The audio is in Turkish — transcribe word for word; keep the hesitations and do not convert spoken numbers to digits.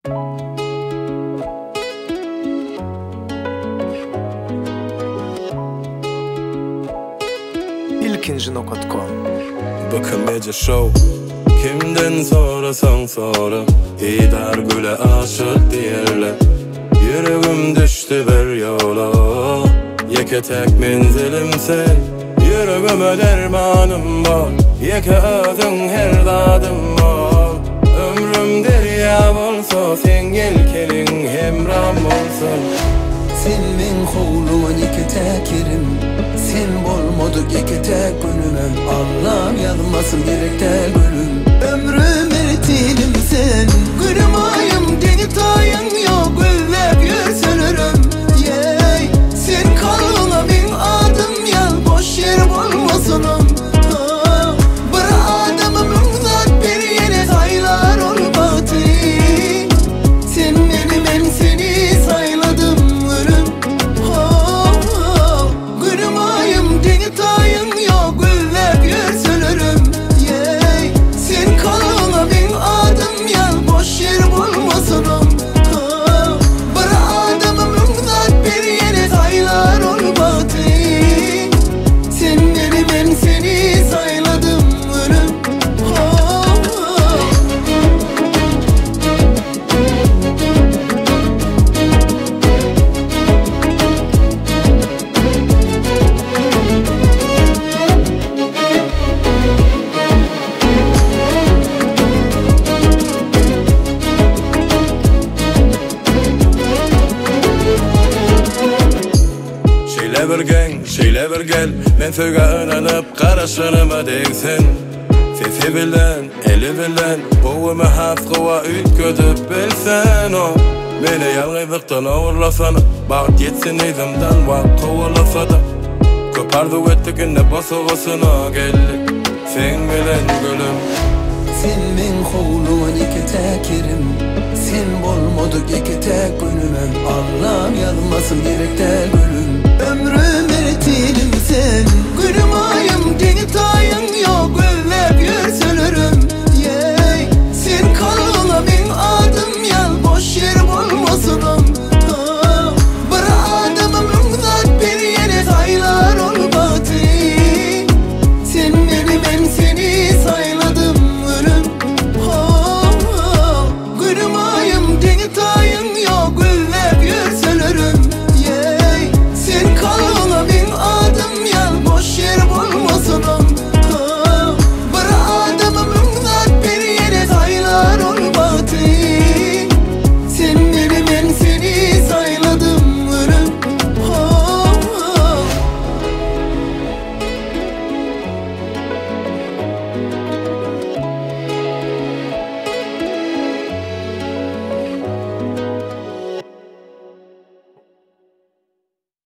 ilkinci nokta com Bakın Medya Show. Kimden sorasan sora, İdar güle aşık diyerler. Yüreğim düştü bir yola, yeke tek menzilim sen. Yüreğime dermanım var, yeke özün her dadım var. Ömrüm derya olsa, sen yelkenin hemram olsun. Sen men kovluğun iki tekirim, sen bolmadık iki tek günüme. Allah'ım yazmasın direkte gülüm. Ömrüm eritilim sen, kırmayım denitayın yok. Güllep yürsünürüm, yey. Sen kalına bin adım yal, boş yer bolmasınım. Bir adamımın zat bir yere saylar ol batı. Sen benim en seni sayladım ölüm. Kırmayım denitayın yok. Güllep yürsünürüm, yey. Sen kalına bin adım yal, boş yer bolmasınım. Bir adamımın zat bir yere saylar ol batı. Sen benim en seni sayladım ölüm. Şeyle bir gen, şeyle bir gel. Men söge önanıp karışınıma değilsin. Sesi bilen, eli bilen, boğumu haskıva ütkötüp bilsen o. Beni yalnızlıktan uğurlasana, bağıt yetsin izimden vak kovalasa da. Köpardı ettikinde basıgısına geldik, sen bilen gülüm. Sen men kovluğun iki tekirim, sen bolmadık iki tek günüme. Allah'ım yazmasın direkte gülüm. Ömrüm eritilim sen, gülüm.